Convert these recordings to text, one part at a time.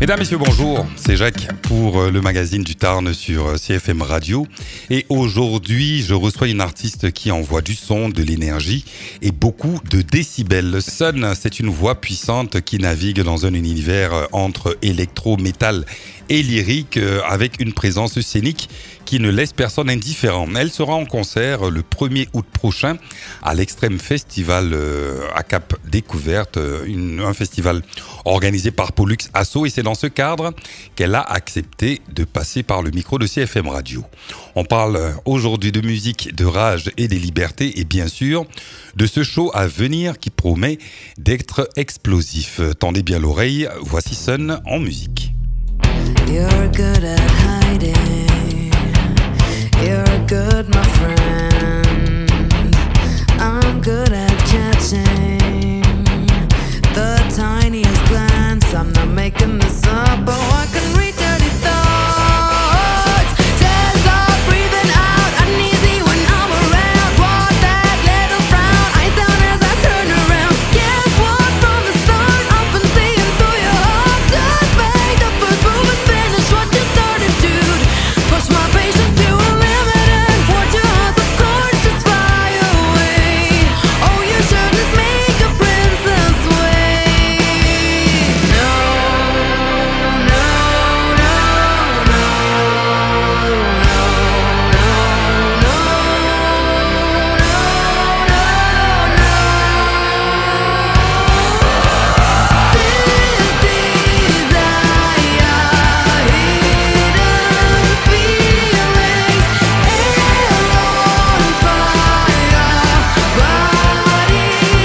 Mesdames, Messieurs, bonjour, c'est Jacques pour le magazine du Tarn sur CFM Radio. Et aujourd'hui, je reçois une artiste qui envoie du son, de l'énergie et beaucoup de décibels. Sun, c'est une voix puissante qui navigue dans un univers entre électro, métal et lyrique avec une présence scénique qui ne laisse personne indifférent. Elle sera en concert le 1er août prochain à l'Extrême Festival à Cap Découverte, un festival organisé par Pollux Asso, et c'est dans ce cadre qu'elle a accepté de passer par le micro de CFM Radio. On parle aujourd'hui de musique, de rage et des libertés et bien sûr de ce show à venir qui promet d'être explosif. Tendez bien l'oreille, voici Sun en musique. You're good at hiding. You're good, my friend. I'm good at catching the tiniest glance. I'm not making this up, but I can read dirty thoughts. Just stop breathing out, uneasy when I'm around. What's that little frown? Eyes down as I turn around. Guess what? From the start, I've been seeing through your heart. Just make the first move and finish what you started, dude. Push my patience to a limit and watch your heart of course just fly away. Oh, you shouldn't make a princess wait. No, no, no, no, no, no, no, This desire, hidden feelings, air on fire, body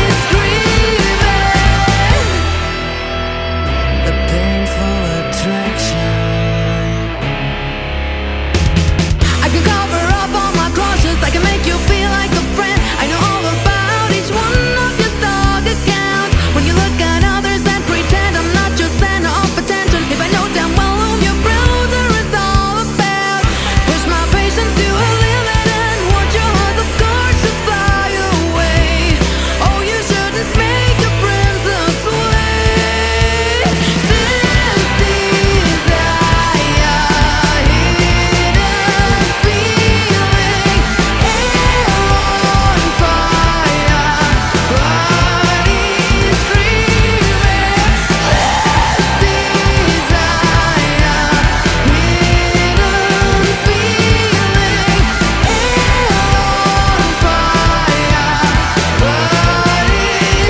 screaming, the painful attraction. I can cover up all my crushes, I can make you feel like a friend. I know all about each one of your stalk accounts. When you look at others and pretend I'm not your center of attention, if I know damn well whom your browser is all about. Push my patience to a limit and watch your heart of cards just fly away. Oh, you shouldn't make a princess wait. This desire, hidden feeling, air on fire, body screaming. This desire, hidden feeling, air on fire, body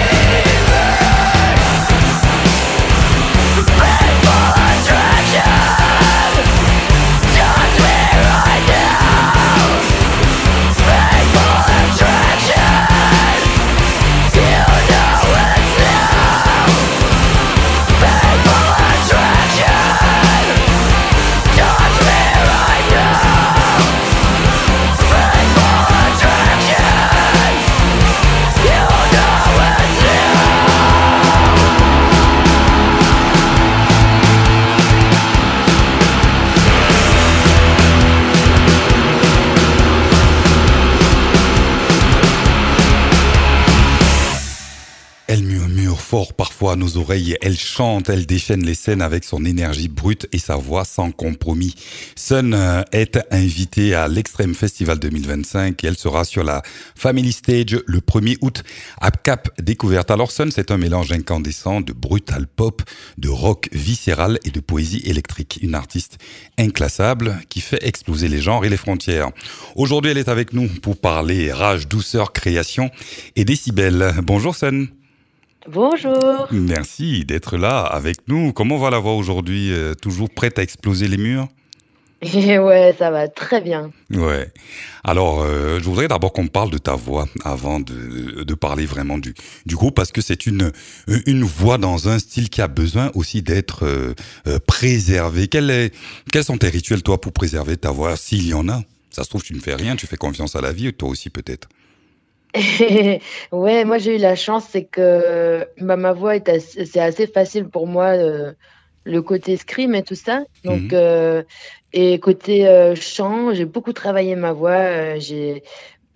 Elle murmure fort parfois à nos oreilles, elle chante, elle déchaîne les scènes avec son énergie brute et sa voix sans compromis. Sun est invitée à l'Extrême Festival 2025 et elle sera sur la Family Stage le 1er août à Cap Découverte. Alors Sun, c'est un mélange incandescent de brutal pop, de rock viscéral et de poésie électrique. Une artiste inclassable qui fait exploser les genres et les frontières. Aujourd'hui, elle est avec nous pour parler rage, douceur, création et décibels. Bonjour Sun. Bonjour. Merci d'être là avec nous. Comment va la voix aujourd'hui? Toujours prête à exploser les murs? Et ouais, ça va très bien. Ouais. Alors, je voudrais d'abord qu'on parle de ta voix avant de parler vraiment du groupe, parce que c'est une voix dans un style qui a besoin aussi d'être préservé. Quels sont tes rituels, toi, pour préserver ta voix, s'il y en a? Ça se trouve, tu ne fais rien, tu fais confiance à la vie, toi aussi peut-être. Ouais, moi j'ai eu la chance, c'est que ma voix c'est assez facile pour moi, le côté scream et tout ça. Donc, Mhm. et côté chant, j'ai beaucoup travaillé ma voix.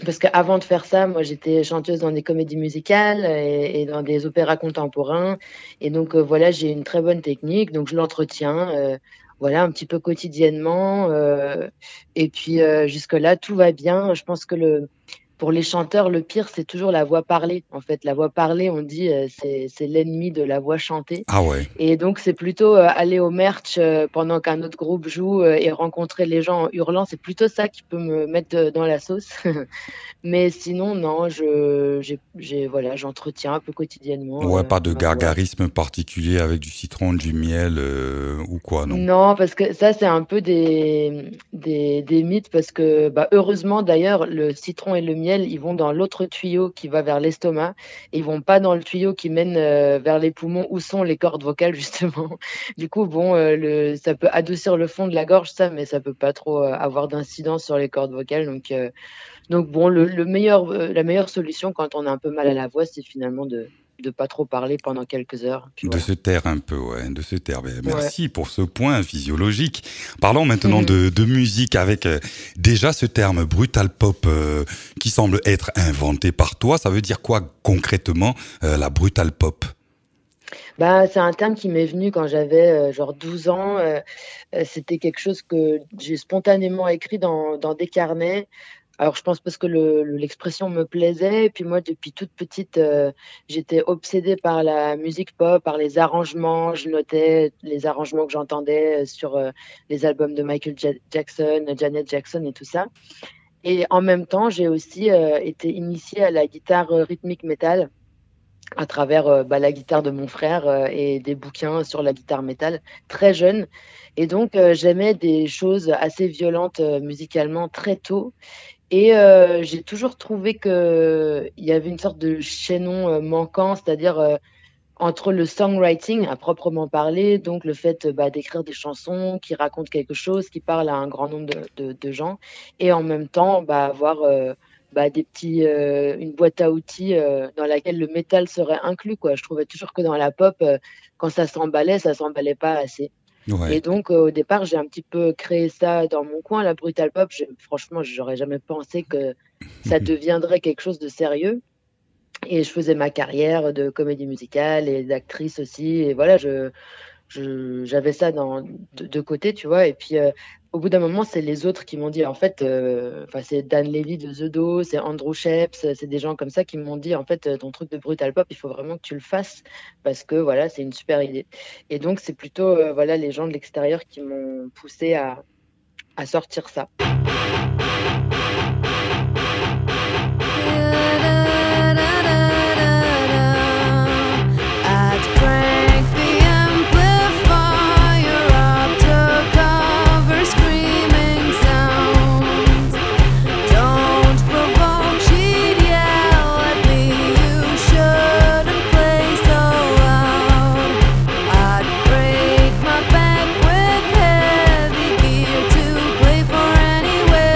Parce qu'avant de faire ça, moi, j'étais chanteuse dans des comédies musicales et dans des opéras contemporains. Et donc, voilà, j'ai une très bonne technique. Donc, je l'entretiens, voilà, un petit peu quotidiennement. Et puis, jusque-là, tout va bien. Je pense que pour les chanteurs, le pire, c'est toujours la voix parlée. En fait, la voix parlée, on dit, c'est l'ennemi de la voix chantée. Ah ouais. Et donc, c'est plutôt aller au merch pendant qu'un autre groupe joue et rencontrer les gens en hurlant. C'est plutôt ça qui peut me mettre dans la sauce. Mais sinon, non, voilà, j'entretiens un peu quotidiennement Ouais, pas de ma voix. gargarisme particulier avec du citron, du miel ou quoi, non? Non, parce que ça, c'est un peu des mythes, parce que, bah, heureusement d'ailleurs, le citron et le miel, ils vont dans l'autre tuyau qui va vers l'estomac. Ils vont pas dans le tuyau qui mène vers les poumons où sont les cordes vocales, justement. Du coup, bon, ça peut adoucir le fond de la gorge, ça, mais ça peut pas trop avoir d'incidence sur les cordes vocales. Donc bon, la meilleure solution quand on a un peu mal à la voix, c'est finalement de pas trop parler pendant quelques heures. Puis De voilà. se taire un peu, ouais, de se taire. Ben, Ouais. merci pour ce point physiologique. Parlons maintenant de musique avec déjà ce terme brutal pop qui semble être inventé par toi. Ça veut dire quoi concrètement, la brutal pop? Bah, c'est un terme qui m'est venu quand j'avais, genre 12 ans. C'était quelque chose que j'ai spontanément écrit dans des carnets. Alors je pense parce que l'expression me plaisait, et puis moi depuis toute petite, j'étais obsédée par la musique pop, par les arrangements. Je notais les arrangements que j'entendais, sur, les albums de Michael Jackson, Janet Jackson et tout ça. Et en même temps, j'ai aussi, été initiée à la guitare, rythmique métal à travers, bah, la guitare de mon frère, et des bouquins sur la guitare métal, très jeune. Et donc, j'aimais des choses assez violentes, musicalement très tôt. Et j'ai toujours trouvé qu'il y avait une sorte de chaînon, manquant, c'est-à-dire, entre le songwriting à proprement parler, donc le fait, bah, d'écrire des chansons qui racontent quelque chose, qui parlent à un grand nombre de gens, et en même temps, bah, avoir, bah, une boîte à outils, dans laquelle le métal serait inclus, quoi. Je trouvais toujours que dans la pop, quand ça s'emballait pas assez. Et Ouais. donc, au départ, j'ai un petit peu créé ça dans mon coin, la brutal pop. Franchement, j'aurais jamais pensé que ça deviendrait quelque chose de sérieux. Et je faisais ma carrière de comédie musicale et d'actrice aussi. Et voilà, j'avais ça de côté, tu vois. Et puis, au bout d'un moment, c'est les autres qui m'ont dit, en fait, enfin, c'est Dan Levy de The Do, c'est Andrew Sheps, c'est des gens comme ça qui m'ont dit, en fait, ton truc de brutal pop, il faut vraiment que tu le fasses parce que voilà, c'est une super idée. Et donc, c'est plutôt, voilà, les gens de l'extérieur qui m'ont poussé à sortir ça. I'd crank the amplifier up to cover screaming sounds. Don't provoke, she'd yell at me. You shouldn't play so loud. I'd break my back with heavy gear to play for anywhere.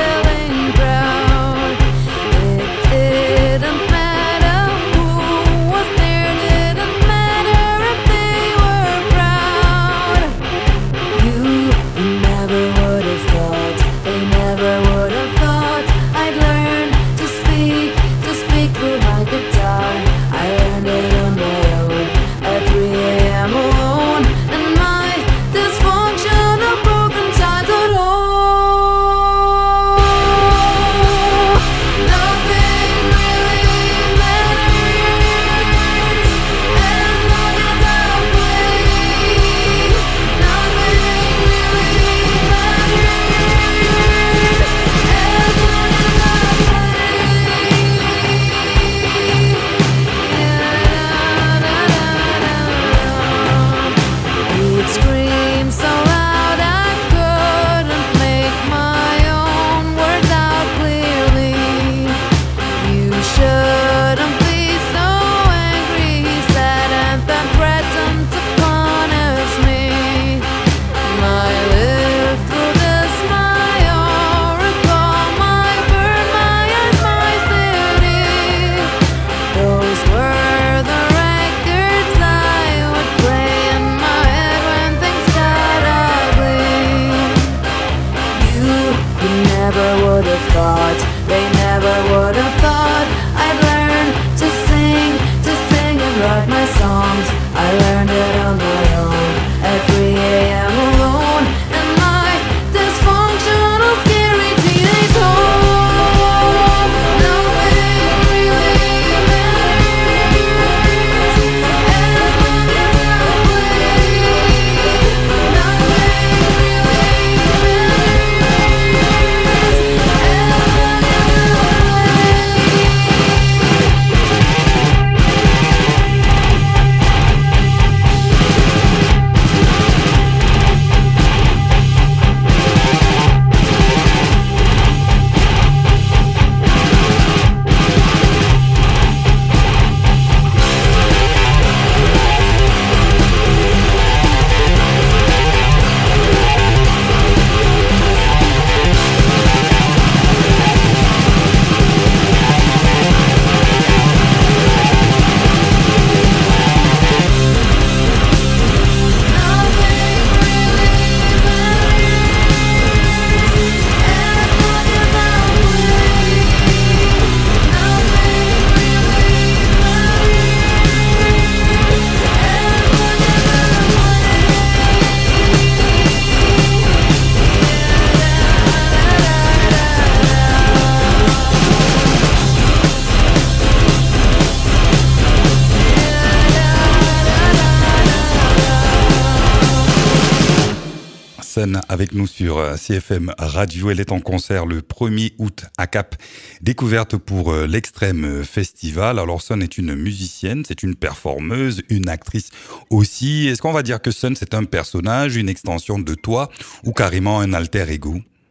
Sun avec nous sur CFM Radio. Elle est en concert le 1er août à Cap. Découverte pour l'Extrême Festival. Alors Sun est une musicienne, c'est une performeuse, une actrice aussi. Est-ce qu'on va dire que Sun c'est un personnage, une extension de toi ou carrément un alter ego?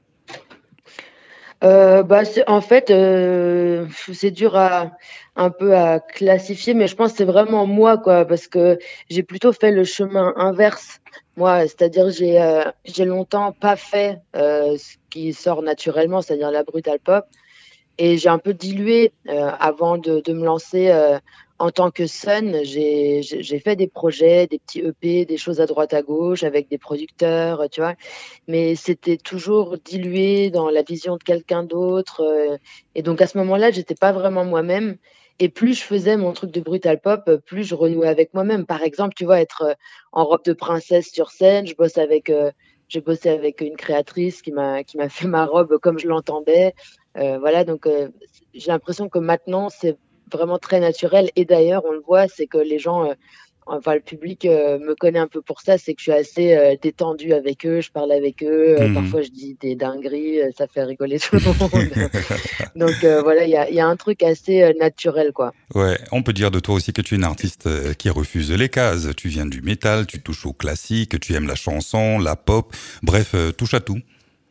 En fait, c'est dur un peu à classifier, mais je pense que c'est vraiment moi, quoi, parce que j'ai plutôt fait le chemin inverse. Moi, c'est-à-dire j'ai longtemps pas fait ce qui sort naturellement, c'est-à-dire la brutal pop, et j'ai un peu dilué avant de me lancer en tant que Sun. J'ai fait des projets, des petits EP, des choses à droite à gauche avec des producteurs, tu vois, mais c'était toujours dilué dans la vision de quelqu'un d'autre. Et donc à ce moment-là, j'étais pas vraiment moi-même. Et plus je faisais mon truc de brutal pop, plus je renouais avec moi-même. Par exemple, tu vois, être en robe de princesse sur scène, j'ai bossé avec une créatrice qui m'a fait ma robe comme je l'entendais. Voilà, donc j'ai l'impression que maintenant c'est vraiment très naturel. Et d'ailleurs, on le voit, c'est que les gens, le public me connaît un peu pour ça, c'est que je suis assez détendue avec eux, je parle avec eux, parfois je dis des dingueries, ça fait rigoler tout le monde. Donc voilà, il y a un truc assez naturel, quoi. Ouais, on peut dire de toi aussi que tu es une artiste qui refuse les cases. Tu viens du métal, tu touches au classique, tu aimes la chanson, la pop, bref, touche à tout.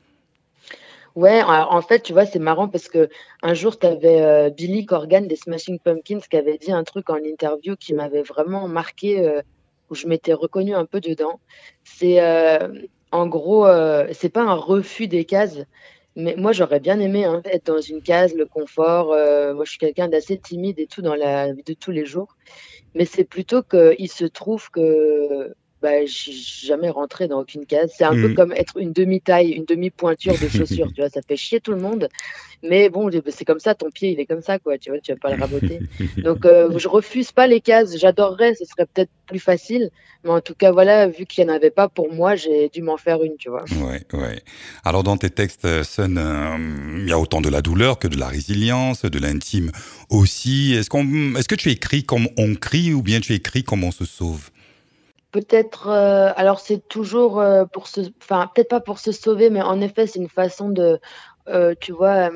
Ouais, en fait, tu vois, c'est marrant parce que un jour, tu avais Billy Corgan des Smashing Pumpkins qui avait dit un truc en interview qui m'avait vraiment marqué, où je m'étais reconnue un peu dedans. C'est en gros, c'est pas un refus des cases, mais moi, j'aurais bien aimé être dans une case, le confort. Moi, je suis quelqu'un d'assez timide et tout dans la vie de tous les jours, mais c'est plutôt qu'il se trouve que je suis jamais rentrée dans aucune case. C'est un peu comme être une demi-taille, une demi-pointure de chaussure, tu vois, ça fait chier tout le monde. Mais bon, c'est comme ça, ton pied, il est comme ça, quoi, tu vois, tu vas pas le raboter. Donc, je refuse pas les cases. J'adorerais, ce serait peut-être plus facile. Mais en tout cas, voilà, vu qu'il y en avait pas pour moi, j'ai dû m'en faire une, tu vois. Ouais. Alors, dans tes textes, Sun, il y a autant de la douleur que de la résilience, de l'intime aussi. Est-ce que tu écris comme on crie ou bien tu écris comme on se sauve? Peut-être, alors c'est toujours peut-être pas pour se sauver, mais en effet, c'est une façon de, tu vois,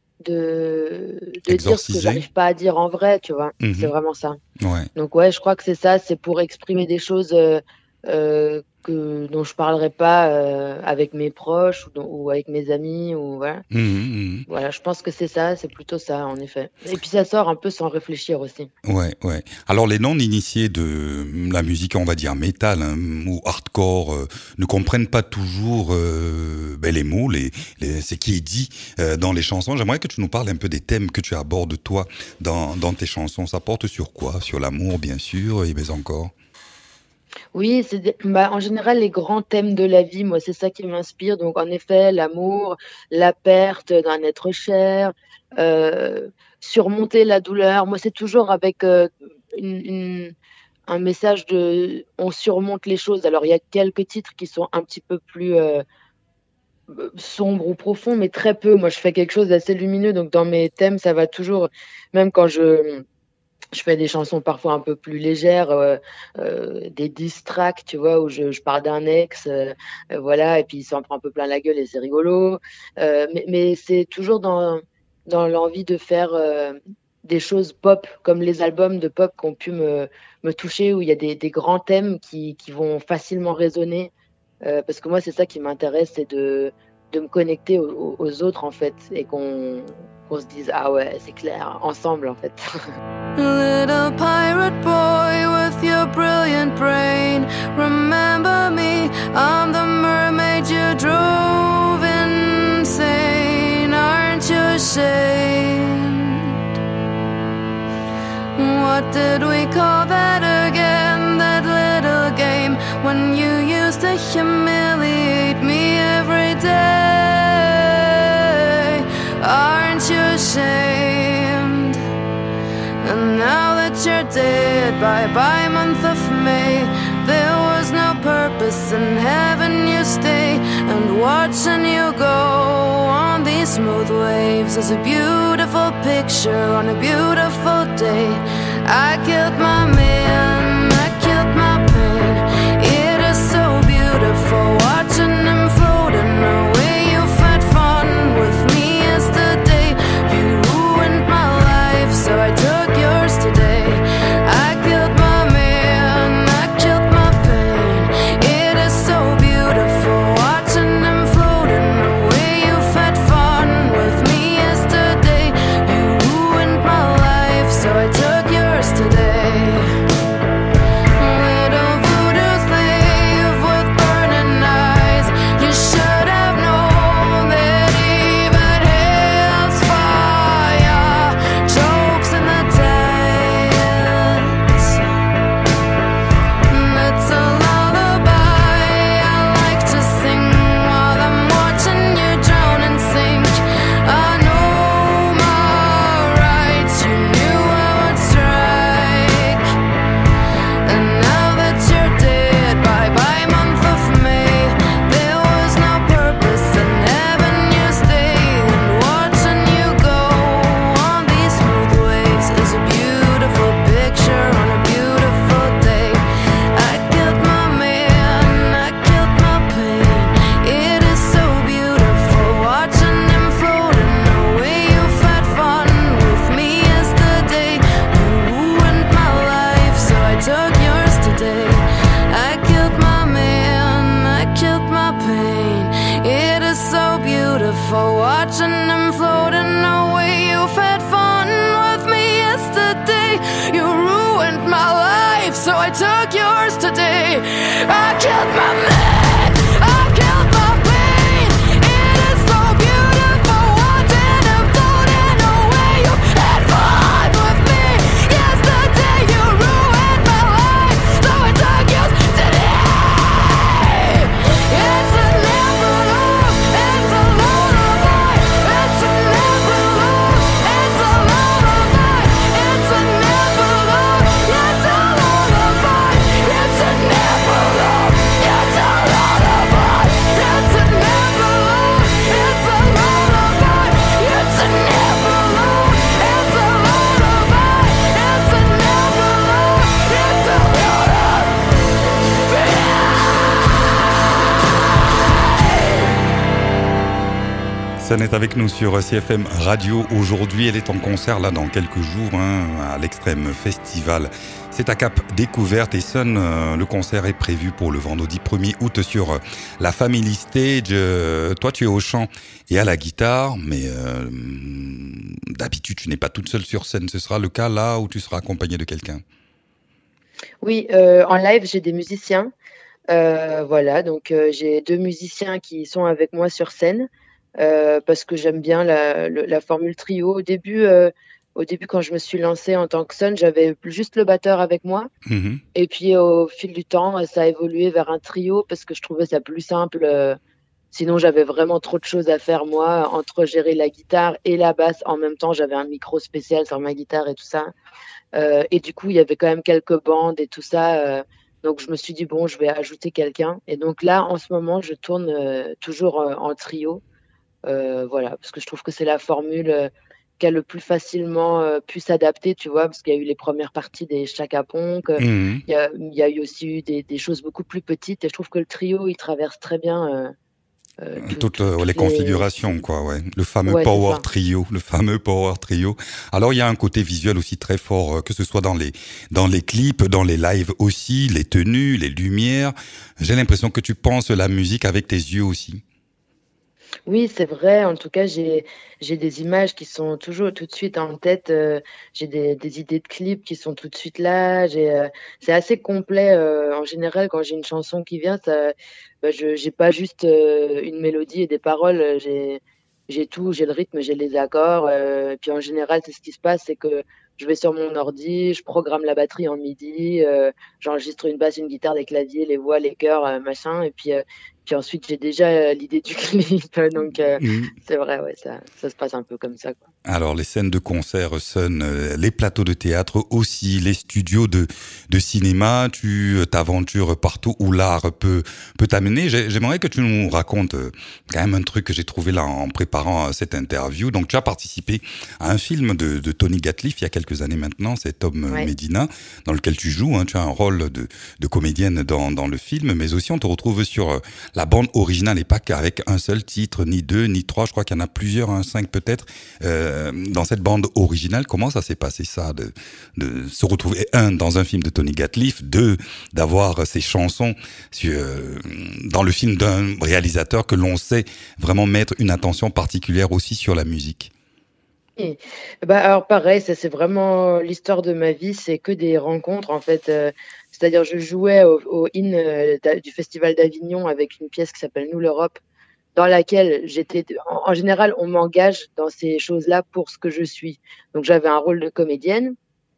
de dire ce que Exorciser? j'arrive pas à dire en vrai, tu vois. C'est Mhm. vraiment ça. Ouais. Donc ouais, je crois que c'est ça, c'est pour exprimer des choses dont je parlerai pas avec mes proches ou avec mes amis ou voilà. Mhm. Voilà, je pense que c'est ça, c'est plutôt ça en effet. Et puis ça sort un peu sans réfléchir aussi. Ouais. Alors les non-initiés de la musique, on va dire métal ou hardcore, ne comprennent pas toujours les mots, ce qui est dit dans les chansons. J'aimerais que tu nous parles un peu des thèmes que tu abordes toi dans tes chansons. Ça porte sur quoi? Sur l'amour, bien sûr, et mais encore. Oui, en général, les grands thèmes de la vie, moi, c'est ça qui m'inspire. Donc, en effet, l'amour, la perte d'un être cher, surmonter la douleur. Moi, c'est toujours avec un message de on surmonte les choses. Alors, il y a quelques titres qui sont un petit peu plus sombres ou profonds, mais très peu. Moi, je fais quelque chose d'assez lumineux. Donc, dans mes thèmes, ça va toujours, même quand je fais des chansons parfois un peu plus légères, des diss tracks, tu vois, où je parle d'un ex, voilà, et puis il s'en prend un peu plein la gueule et c'est rigolo. Mais c'est toujours dans l'envie de faire des choses pop, comme les albums de pop qui ont pu me toucher, où il y a des grands thèmes qui vont facilement résonner. Parce que moi, c'est ça qui m'intéresse, c'est de me connecter aux autres, en fait, et qu'on se dise, ah ouais, c'est clair, ensemble, en fait. Little pirate boy with your brilliant brain, remember me, I'm the mermaid you drove insane. Aren't you ashamed? What did we call that again, that little game, when you used to humiliate me every day? Aren't you ashamed? And now that you're dead, bye-bye month of May, there was no purpose in heaven you stay, and watching you go on these smooth waves is a beautiful picture on a beautiful day. I killed my man, I killed my pain, it is so beautiful watching him Sun est avec nous sur CFM Radio. Aujourd'hui, elle est en concert là dans quelques jours à l'Extrême Festival. C'est à Cap Découverte et Sun, le concert est prévu pour le vendredi 1er août sur la Family Stage. Toi, tu es au chant et à la guitare, mais d'habitude, tu n'es pas toute seule sur scène. Ce sera le cas là où tu seras accompagnée de quelqu'un? Oui, en live, j'ai des musiciens. Voilà, donc j'ai 2 musiciens qui sont avec moi sur scène, parce que j'aime bien la formule trio. Au début, quand je me suis lancée en tant que Sun, j'avais juste le batteur avec moi Mhm. et puis au fil du temps, ça a évolué vers un trio parce que je trouvais ça plus simple, sinon j'avais vraiment trop de choses à faire moi, entre gérer la guitare et la basse en même temps. J'avais un micro spécial sur ma guitare et tout ça. Et du coup, il y avait quand même quelques bandes et tout ça. Donc, je me suis dit, bon, je vais ajouter quelqu'un. Et donc là, en ce moment, je tourne toujours en trio. Voilà, parce que je trouve que c'est la formule qui a le plus facilement pu s'adapter, tu vois, parce qu'il y a eu les premières parties des Chaka Ponk. Mhm. Il y a eu aussi eu des choses beaucoup plus petites. Et je trouve que le trio, il traverse très bien Toutes les toutes les... configurations, quoi, ouais. Le fameux Ouais, c'est power ça. trio, le fameux power trio. Alors, il y a un côté visuel aussi très fort, que ce soit dans les clips, dans les lives aussi, les tenues, les lumières. J'ai l'impression que tu penses la musique avec tes yeux aussi. Oui, c'est vrai. En tout cas, j'ai des images qui sont toujours tout de suite en tête. J'ai des idées de clips qui sont tout de suite là. C'est assez complet. En général, quand j'ai une chanson qui vient, bah, j'ai pas juste une mélodie et des paroles. J'ai tout. J'ai le rythme, j'ai les accords. Et puis en général, c'est ce qui se passe, c'est que je vais sur mon ordi, je programme la batterie en MIDI, j'enregistre une basse, une guitare, des claviers, les voix, les chœurs, machin. Et puis ensuite, j'ai déjà l'idée du clip, donc c'est vrai, ouais, ça se passe un peu comme ça, quoi. Alors, les scènes de concert, Sun, les plateaux de théâtre aussi, les studios de cinéma, tu t'aventures partout où l'art peut t'amener. J'aimerais que tu nous racontes quand même un truc que j'ai trouvé là en préparant cette interview. Donc, tu as participé à un film de Tony Gatliff il y a quelques années maintenant, c'est Tom Ouais. Medina, dans lequel tu joues. Tu as un rôle de comédienne dans le film, mais aussi on te retrouve sur la bande originale et pas qu'avec un seul titre, ni deux, ni trois. Je crois qu'il y en a plusieurs, 5 peut-être. Dans cette bande originale, comment ça s'est passé ça, de se retrouver dans un film de Tony Gatliff, d'avoir ces chansons dans le film d'un réalisateur que l'on sait vraiment mettre une attention particulière aussi sur la musique. Et bah, alors pareil, ça c'est vraiment l'histoire de ma vie, c'est que des rencontres en fait. C'est-à-dire je jouais au IN du Festival d'Avignon avec une pièce qui s'appelle Nous l'Europe, dans laquelle en général, on m'engage dans ces choses-là pour ce que je suis. Donc j'avais un rôle de comédienne,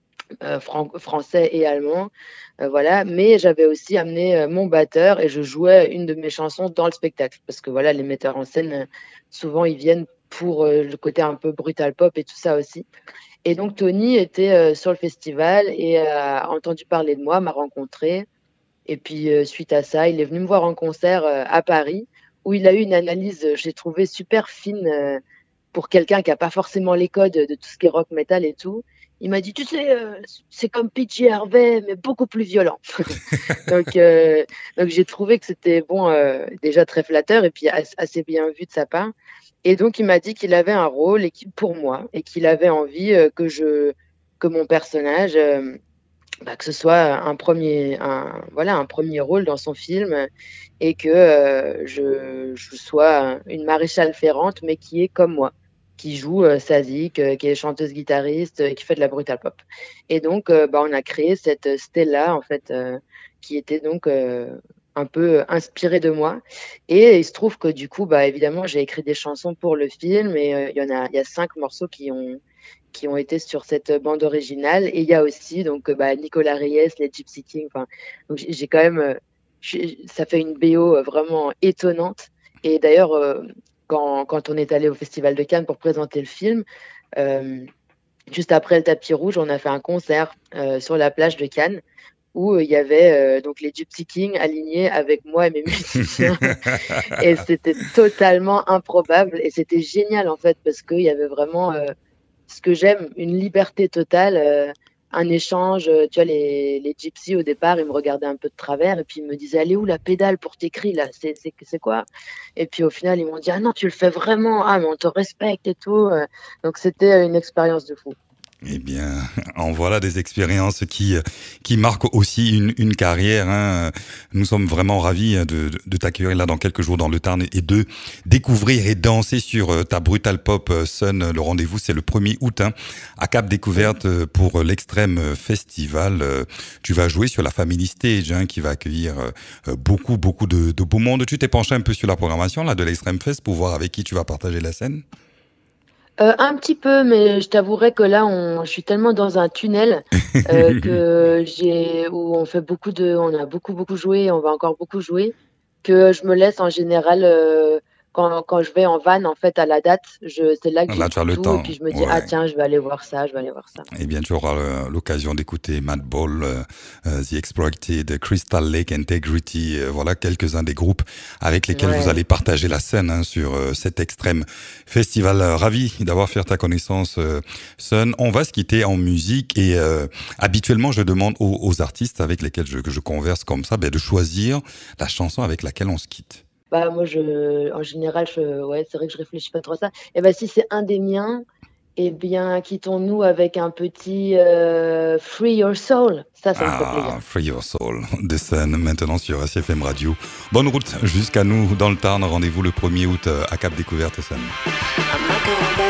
français et allemand, voilà. Mais j'avais aussi amené mon batteur et je jouais une de mes chansons dans le spectacle, parce que voilà, les metteurs en scène, souvent ils viennent pour le côté un peu brutal pop et tout ça aussi. Et donc Tony était sur le festival et a entendu parler de moi, m'a rencontré. Et puis suite à ça, il est venu me voir en concert à Paris, où il a eu une analyse, j'ai trouvé super fine, pour quelqu'un qui a pas forcément les codes de tout ce qui est rock metal et tout. Il m'a dit, tu sais, c'est comme PJ Harvey, mais beaucoup plus violent. Donc, j'ai trouvé que c'était bon, déjà très flatteur et puis assez bien vu de sa part. Et donc il m'a dit qu'il avait un rôle pour moi et qu'il avait envie que mon personnage, bah, que ce soit voilà, un premier rôle dans son film, et que je sois une maréchale ferrante, mais qui est comme moi, qui joue Sazik, qui est chanteuse guitariste, qui fait de la brutal pop. Et donc, bah, on a créé cette Stella en fait, qui était donc un peu inspirée de moi. Et il se trouve que du coup, bah, évidemment, j'ai écrit des chansons pour le film, et il y a 5 morceaux qui ont été sur cette bande originale. Et il y a aussi donc bah, Nicolas Reyes, les Gypsy Kings. Enfin, donc j'ai quand même, ça fait une BO vraiment étonnante. Et d'ailleurs, quand on est allé au Festival de Cannes pour présenter le film, euh, juste après le tapis rouge, on a fait un concert sur la plage de Cannes, où il y avait donc les Gypsy Kings alignés avec moi et mes musiciens. Et c'était totalement improbable. Et c'était génial, en fait, parce qu'il y avait vraiment ce que j'aime, une liberté totale. un échange. Tu vois, les gypsies, au départ, ils me regardaient un peu de travers et puis ils me disaient: «Elle est où la pédale pour tes cris là? C'est quoi?» Et puis au final, ils m'ont dit: «Ah non, tu le fais vraiment. Ah mais on te respecte et tout». Donc c'était une expérience de fou. Eh bien, en voilà des expériences qui marquent aussi une carrière. Hein. Nous sommes vraiment ravis de t'accueillir là dans quelques jours dans le Tarn et de découvrir et danser sur ta Brutal Pop Sun. Le rendez-vous, c'est le 1er août hein, à Cap Découverte pour l'Extrême Festival. Tu vas jouer sur la Family Stage hein, qui va accueillir beaucoup de beau monde. Tu t'es penché un peu sur la programmation là de l'Extrême Fest pour voir avec qui tu vas partager la scène? Un petit peu, mais je t'avouerai que là, je suis tellement dans un tunnel que où on a beaucoup joué, on va encore beaucoup jouer, que je me laisse en général, quand je vais en van en fait à la date, c'est là que Là, tu as j'écoute le tout et temps. puis je me dis: «Ah Ouais. tiens, je vais aller voir ça, je vais aller voir ça». Eh bien, tu auras l'occasion d'écouter Madball, The Exploited, Crystal Lake Integrity. Voilà quelques-uns des groupes avec lesquels vous Ouais. allez partager la scène hein, sur cet extrême festival. Ravi d'avoir fait ta connaissance, Sun. On va se quitter en musique et habituellement, je demande aux artistes avec lesquels que je converse comme ça de choisir la chanson avec laquelle on se quitte. Bah, moi en général, ouais, c'est vrai que je réfléchis pas trop à ça. Et bah, si c'est un des miens, eh bien, quittons-nous avec un petit, Free Your Soul. Ça me ferait plaisir. Ah, Free Your Soul, de Sun, maintenant sur SFM Radio. Bonne route jusqu'à nous dans le Tarn. Rendez-vous le 1er août à Cap Découverte, Sun. I'm not going back.